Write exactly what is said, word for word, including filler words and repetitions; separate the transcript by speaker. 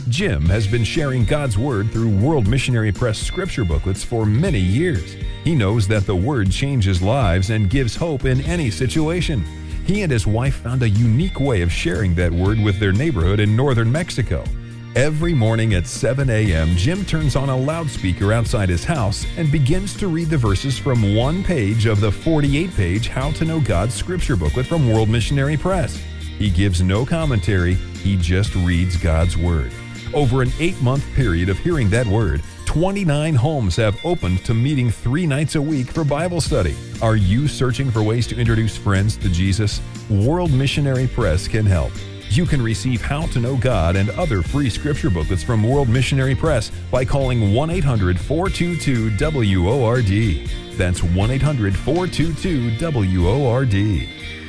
Speaker 1: Jim has been sharing God's Word through World Missionary Press scripture booklets for many years. He knows that the Word changes lives and gives hope in any situation. He and his wife found a unique way of sharing that Word with their neighborhood in northern Mexico. Every morning at seven a.m., Jim turns on a loudspeaker outside his house and begins to read the verses from one page of the forty-eight page How to Know God scripture booklet from World Missionary Press. He gives no commentary, he just reads God's Word. Over an eight-month period of hearing that Word, twenty-nine homes have opened to meeting three nights a week for Bible study. Are you searching for ways to introduce friends to Jesus? World Missionary Press can help. You can receive How to Know God and other free scripture booklets from World Missionary Press by calling one eight hundred, four two two, W O R D. That's one eight hundred, four two two, W O R D.